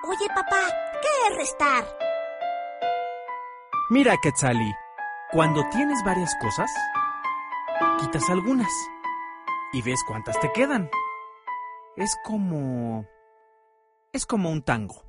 Oye, papá, ¿qué es restar? Mira, Quetzali, cuando tienes varias cosas, quitas algunas y ves cuántas te quedan. Es como un tango.